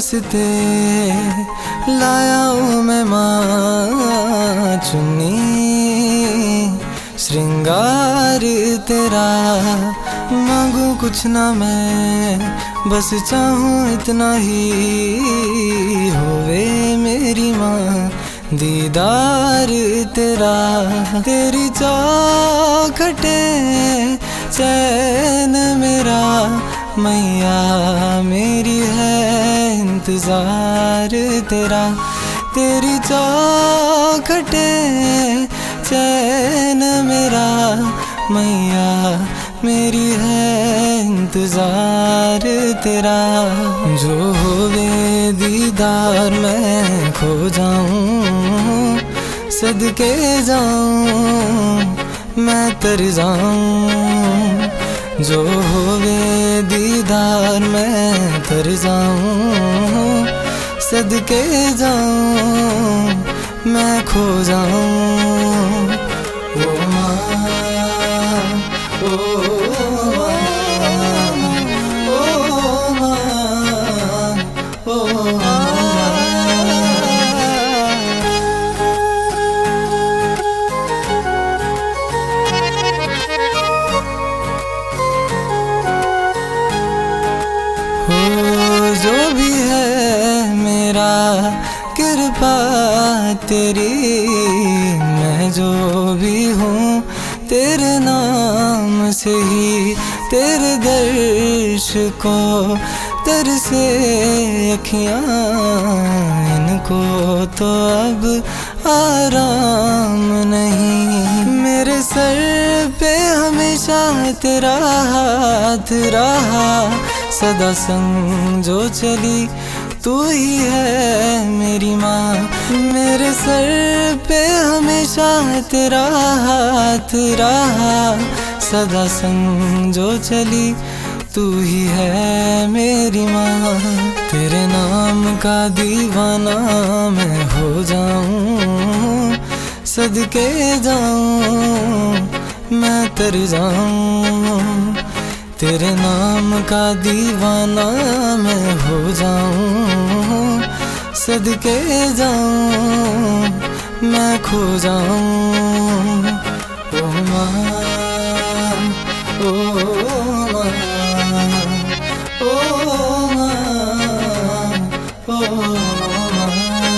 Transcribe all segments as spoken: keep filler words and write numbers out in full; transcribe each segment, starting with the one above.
वास्ते लाया हूँ मैं माँ चुन्नी, श्रृंगार तेरा मांगू कुछ ना मैं, बस चाहूँ इतना ही होवे मेरी माँ दीदार तेरा। तेरी चौखटे चैन मेरा मैया मेरी है इंतजार तेरा। तेरी चौखटे चैन मेरा मैया मेरी है इंतजार तेरा। जो होवे दीदार मैं खो जाऊं, सदके जाऊं मैं तर जाऊं। जो होवे दीदार मैं तर जाऊं, सदके जाऊं मैं खो जाऊं। ओ माँ, ओ जो भी है मेरा कृपा तेरी, मैं जो भी हूँ तेरे नाम से ही। तेरे दर्श को तरसे अखियाँ, इनको तो अब आराम नहीं। मेरे सर पे हमेशा तेरा हाथ रहा, सदा संग जो चली तू ही है मेरी माँ। मेरे सर पे हमेशा तेरा हाथ रहा, सदा संग जो चली तू ही है मेरी माँ। तेरे नाम का दीवाना मैं हो जाऊं, सदके जाऊं मैं तर जाऊं। तेरे नाम का दीवाना मैं हो जाऊं, सदके जाऊं मैं खो जाऊं। ओ माँ, ओ माँ, ओ माँ, ओ माँ।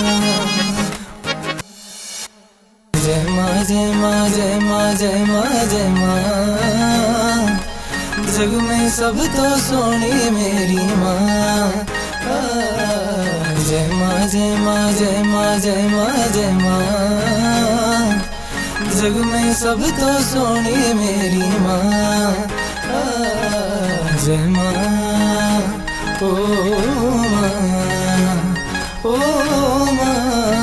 जय माँ, जय माँ, जय माँ, जय माँ, जय माँ। जग में सब तो सोनी मेरी माँ। जय माँ, जय माँ, जय माँ, जय माँ, जय माँ। जग में सब तो सोनी मेरी माँ। जय माँ, ओ माँ, ओ माँ।